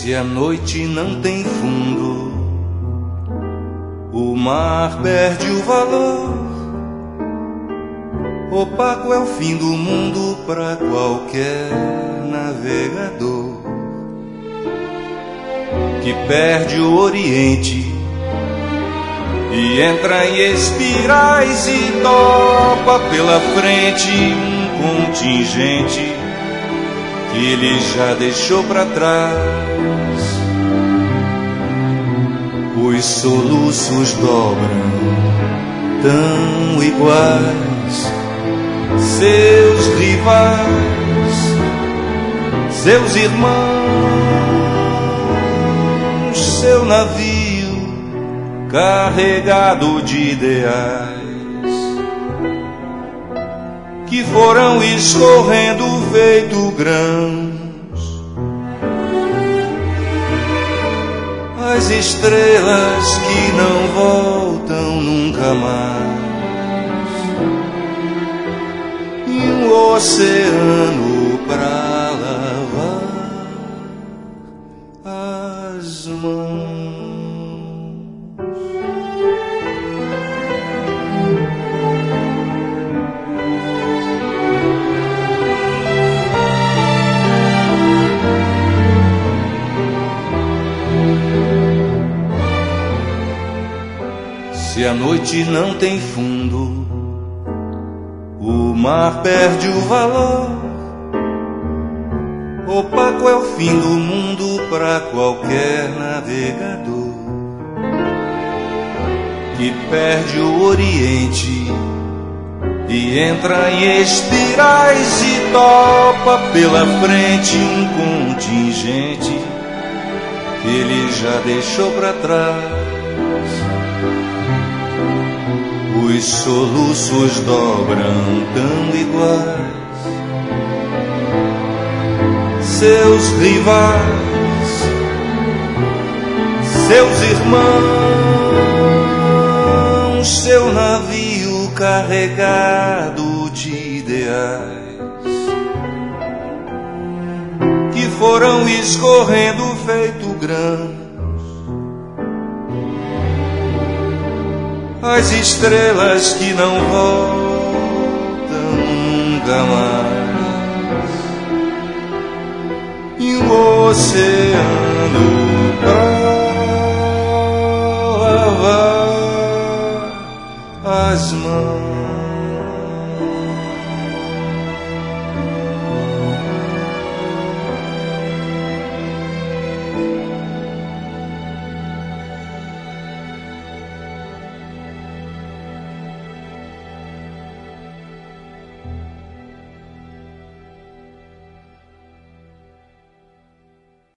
Se a noite não tem fundo, o mar perde o valor. Opaco é o fim do mundo para qualquer navegador que perde o Oriente e entra em espirais e topa pela frente um contingente que ele já deixou para trás. Os soluços dobram tão iguais, seus rivais, seus irmãos, seu navio carregado de ideais que foram escorrendo feito grãos. As estrelas que não voltam nunca mais, e um oceano pra lavar as mãos. Se a noite não tem fundo, o mar perde o valor. Opaco é o fim do mundo para qualquer navegador que perde o Oriente e entra em espirais e topa pela frente um contingente que ele já deixou para trás. Os soluços dobram tão iguais, seus rivais, seus irmãos, seu navio carregado de ideais que foram escorrendo feito grãos. As estrelas que não voltam nunca mais, e um oceano pra lavar as mãos.